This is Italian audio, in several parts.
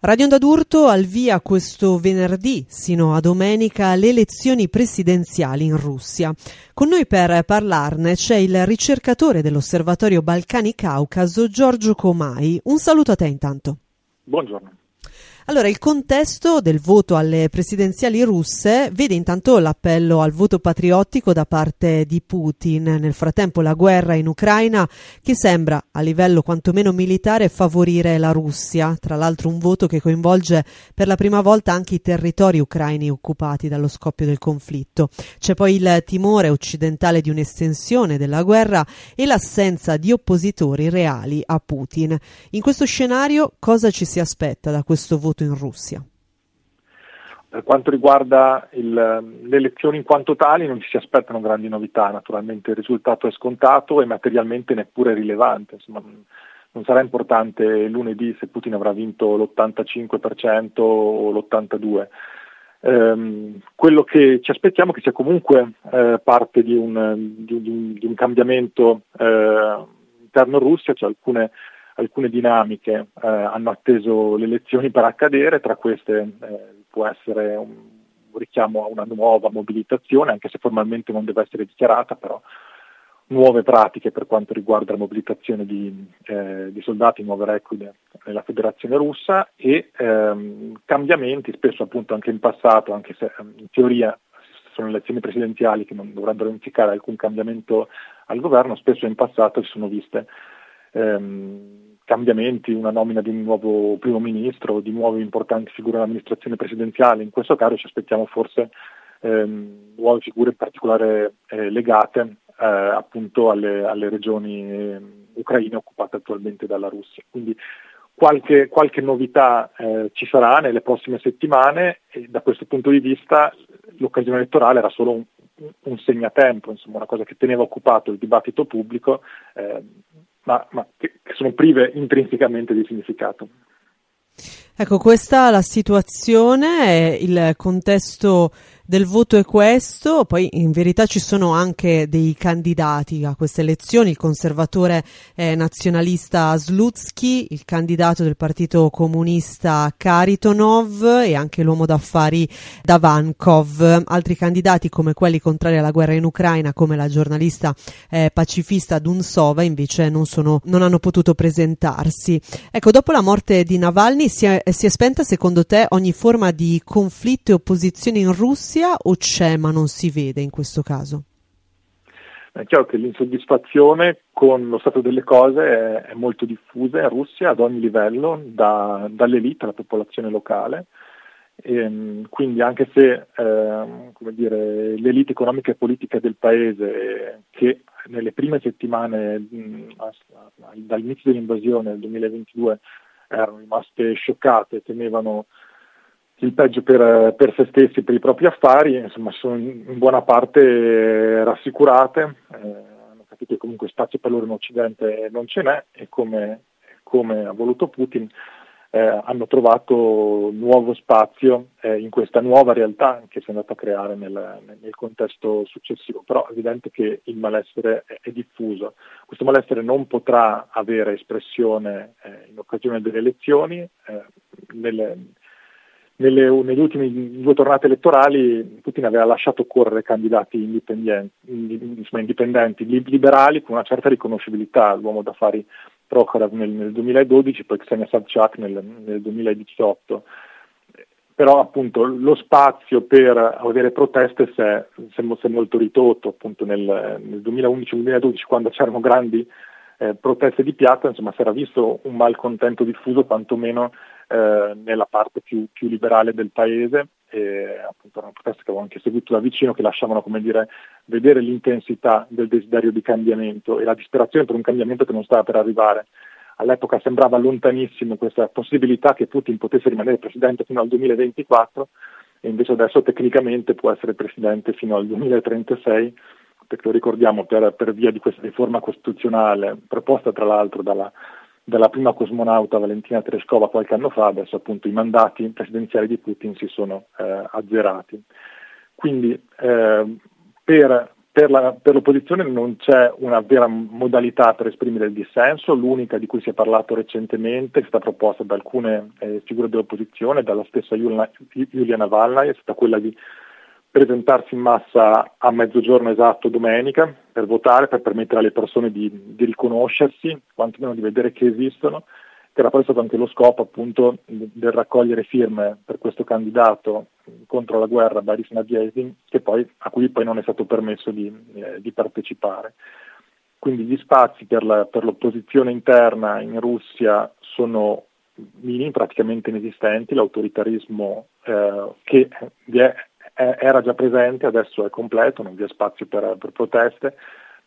Radio Onda d'Urto al via questo venerdì sino a domenica le elezioni presidenziali in Russia. Con noi per parlarne c'è il ricercatore dell'Osservatorio Balcani Caucaso Giorgio Comai. Un saluto a te intanto. Buongiorno. Allora, il contesto del voto alle presidenziali russe vede intanto l'appello al voto patriottico da parte di Putin. Nel frattempo la guerra in Ucraina che sembra a livello quantomeno militare favorire la Russia, tra l'altro un voto che coinvolge per la prima volta anche i territori ucraini occupati dallo scoppio del conflitto. C'è poi il timore occidentale di un'estensione della guerra e l'assenza di oppositori reali a Putin. In questo scenario cosa ci si aspetta da questo voto in Russia? Per quanto riguarda le elezioni in quanto tali non ci si aspettano grandi novità, naturalmente il risultato è scontato e materialmente neppure rilevante. Insomma, non sarà importante lunedì se Putin avrà vinto l'85% o l'82%. Quello che ci aspettiamo è che sia comunque parte di un cambiamento interno Russia, cioè alcune dinamiche hanno atteso le elezioni per accadere, tra queste può essere un richiamo a una nuova mobilitazione, anche se formalmente non deve essere dichiarata, però nuove pratiche per quanto riguarda la mobilitazione di soldati, nuove reclute nella Federazione Russa e cambiamenti, spesso appunto anche in passato, anche se in teoria sono elezioni presidenziali che non dovrebbero implicare alcun cambiamento al governo, spesso in passato si sono viste cambiamenti, una nomina di un nuovo primo ministro, di nuove importanti figure dell'amministrazione presidenziale. In questo caso ci aspettiamo forse nuove figure in particolare legate appunto alle regioni ucraine occupate attualmente dalla Russia. Quindi qualche novità ci sarà nelle prossime settimane e da questo punto di vista l'occasione elettorale era solo un segnatempo, insomma una cosa che teneva occupato il dibattito pubblico, ma che sono prive intrinsecamente di significato. Ecco, questa è la situazione, il contesto del voto è questo, poi in verità ci sono anche dei candidati a queste elezioni, il conservatore nazionalista Slutsky, il candidato del Partito Comunista Kharitonov e anche l'uomo d'affari Davankov. Altri candidati come quelli contrari alla guerra in Ucraina, come la giornalista pacifista Dunsova, invece non hanno potuto presentarsi. Ecco, dopo la morte di Navalny si è spenta secondo te ogni forma di conflitto e opposizione in Russia o c'è ma non si vede in questo caso? È chiaro che l'insoddisfazione con lo stato delle cose è molto diffusa in Russia ad ogni livello, dall'elite alla popolazione locale. Quindi anche se l'elite economica e politica del paese, che nelle prime settimane dall'inizio dell'invasione nel 2022 erano rimaste scioccate, temevano il peggio per se stessi, per i propri affari, insomma sono in buona parte rassicurate, hanno capito che comunque spazio per loro in Occidente non ce n'è e come ha voluto Putin hanno trovato nuovo spazio in questa nuova realtà che si è andata a creare nel contesto successivo, però è evidente che il malessere è diffuso. Questo malessere non potrà avere espressione in occasione delle elezioni. Nelle ultime due tornate elettorali Putin aveva lasciato correre candidati indipendenti, liberali con una certa riconoscibilità, l'uomo d'affari Prokhorov nel 2012, poi Ksenia Sobchak nel 2018. Però appunto lo spazio per avere proteste si è molto ridotto, appunto nel 2011-2012 quando c'erano grandi proteste di piazza, insomma si era visto un malcontento diffuso quantomeno nella parte più liberale del paese, e appunto erano proteste che avevo anche seguito da vicino, che lasciavano vedere l'intensità del desiderio di cambiamento e la disperazione per un cambiamento che non stava per arrivare. All'epoca sembrava lontanissimo questa possibilità che Putin potesse rimanere presidente fino al 2024 e invece adesso tecnicamente può essere presidente fino al 2036, perché lo ricordiamo per via di questa riforma costituzionale proposta tra l'altro dalla prima cosmonauta Valentina Tereshkova qualche anno fa. Adesso appunto i mandati presidenziali di Putin si sono azzerati. Quindi per per l'opposizione non c'è una vera modalità per esprimere il dissenso, l'unica di cui si è parlato recentemente, è stata proposta da alcune figure dell'opposizione, dalla stessa Yulia Navalny, è stata quella di presentarsi in massa a mezzogiorno esatto domenica per votare, per permettere alle persone di riconoscersi, quantomeno di vedere che esistono, che era poi stato anche lo scopo appunto del raccogliere firme per questo candidato contro la guerra, Boris Nadezhd, a cui poi non è stato permesso di partecipare. Quindi gli spazi per l'opposizione interna in Russia sono minimi, praticamente inesistenti, l'autoritarismo che era già presente, adesso è completo, non vi è spazio per proteste,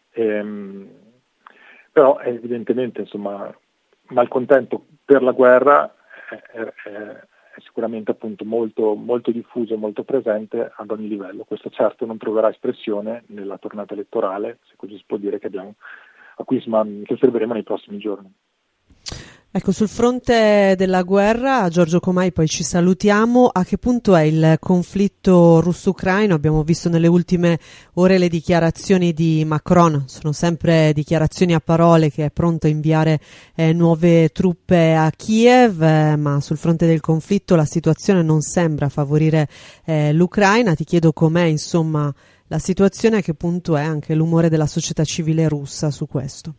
però evidentemente insomma malcontento per la guerra è sicuramente appunto molto, molto diffuso e molto presente ad ogni livello. Questo certo non troverà espressione nella tornata elettorale, se così si può dire, che osserveremo nei prossimi giorni. Ecco, sul fronte della guerra, Giorgio Comai, poi ci salutiamo. A che punto è il conflitto russo-ucraino? Abbiamo visto nelle ultime ore le dichiarazioni di Macron, sono sempre dichiarazioni a parole che è pronto a inviare nuove truppe a Kiev, ma sul fronte del conflitto la situazione non sembra favorire l'Ucraina. Ti chiedo com'è, insomma, la situazione, a che punto è anche l'umore della società civile russa su questo?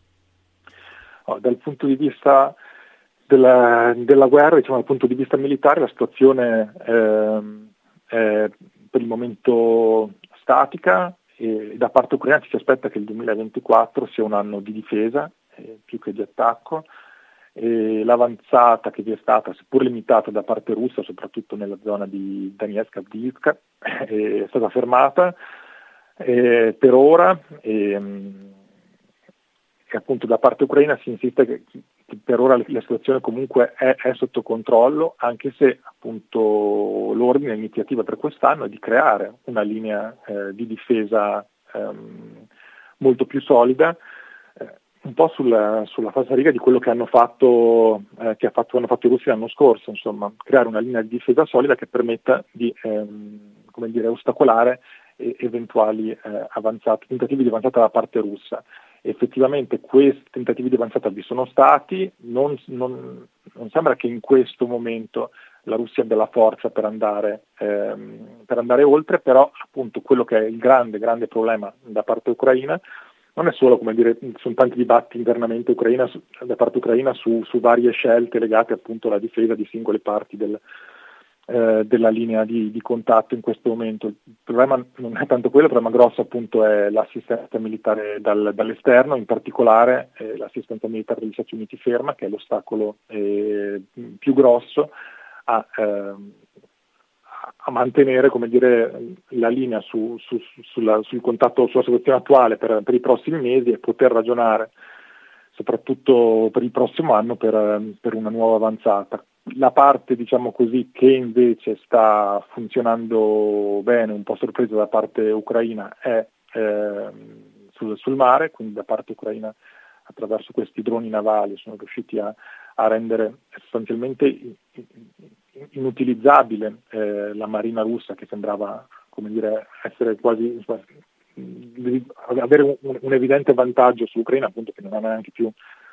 Dal punto di vista della guerra, diciamo dal punto di vista militare, la situazione è per il momento statica e da parte ucraina ci si aspetta che il 2024 sia un anno di difesa più che di attacco, e l'avanzata che vi è stata, seppur limitata da parte russa, soprattutto nella zona di Donetsk, Avdiivka, è stata fermata per ora e appunto da parte ucraina si insiste che per ora la situazione comunque è sotto controllo, anche se appunto l'ordine, l'iniziativa per quest'anno è di creare una linea di difesa molto più solida, un po' sulla falsariga di quello che hanno fatto i russi l'anno scorso, insomma, creare una linea di difesa solida che permetta di ostacolare eventuali tentativi di avanzata da parte russa. Effettivamente questi tentativi di avanzata vi sono stati, non sembra che in questo momento la Russia abbia la forza per andare oltre, però appunto quello che è il grande problema da parte ucraina non è solo, sono tanti dibattiti internamente da parte ucraina su varie scelte legate appunto alla difesa di singole parti della linea di contatto in questo momento. Il problema non è tanto quello, il problema grosso appunto è l'assistenza militare dall'esterno, in particolare l'assistenza militare degli Stati Uniti ferma, che è l'ostacolo più grosso a mantenere la linea sul contatto, sulla situazione attuale per i prossimi mesi e poter ragionare soprattutto per il prossimo anno per una nuova avanzata. La parte, diciamo così, che invece sta funzionando bene, un po' sorpresa da parte ucraina, è sul mare, quindi da parte ucraina attraverso questi droni navali sono riusciti a rendere sostanzialmente inutilizzabile la marina russa, che sembrava essere quasi avere un evidente vantaggio sull'Ucraina, appunto, che non ha neanche più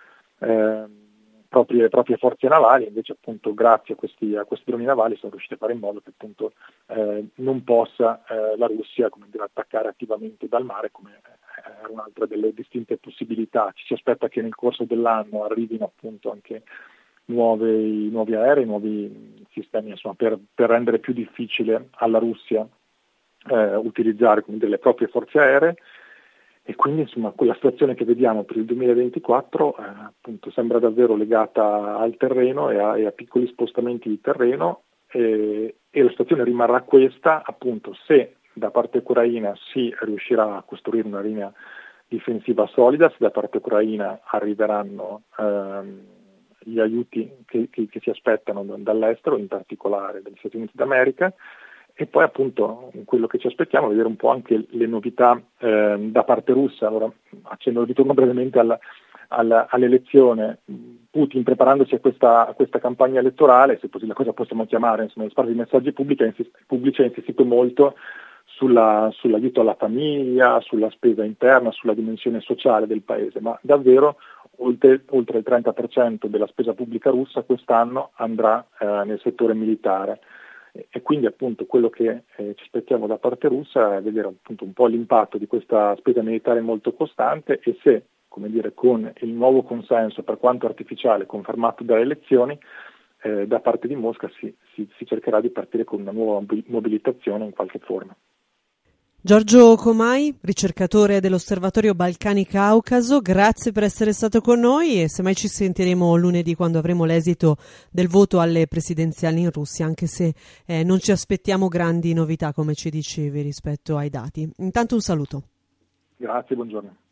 proprie forze navali. Invece appunto grazie a questi droni navali sono riusciti a fare in modo che appunto non possa la Russia attaccare attivamente dal mare, come era un'altra delle distinte possibilità. Ci si aspetta che nel corso dell'anno arrivino appunto anche nuovi aerei, nuovi sistemi, insomma, per rendere più difficile alla Russia utilizzare le proprie forze aeree. E quindi insomma quella situazione che vediamo per il 2024 appunto sembra davvero legata al terreno e a piccoli spostamenti di terreno, e la situazione rimarrà questa appunto se da parte ucraina si riuscirà a costruire una linea difensiva solida, se da parte ucraina arriveranno gli aiuti che si aspettano dall'estero, in particolare dagli Stati Uniti d'America. E poi appunto quello che ci aspettiamo è vedere un po' anche le novità da parte russa. Allora ritorno brevemente all'elezione. Putin, preparandosi a questa campagna elettorale, se così la cosa possiamo chiamare, insomma, spazio di messaggi pubblici, ha insistito molto sull'aiuto alla famiglia, sulla spesa interna, sulla dimensione sociale del paese, ma davvero oltre il 30% della spesa pubblica russa quest'anno andrà nel settore militare. E quindi appunto quello che ci aspettiamo da parte russa è vedere appunto un po' l'impatto di questa spesa militare molto costante e se, come dire, con il nuovo consenso, per quanto artificiale, confermato dalle elezioni, da parte di Mosca si cercherà di partire con una nuova mobilitazione in qualche forma. Giorgio Comai, ricercatore dell'Osservatorio Balcani Caucaso, grazie per essere stato con noi e semmai ci sentiremo lunedì quando avremo l'esito del voto alle presidenziali in Russia, anche se non ci aspettiamo grandi novità come ci dicevi rispetto ai dati. Intanto un saluto. Grazie, buongiorno.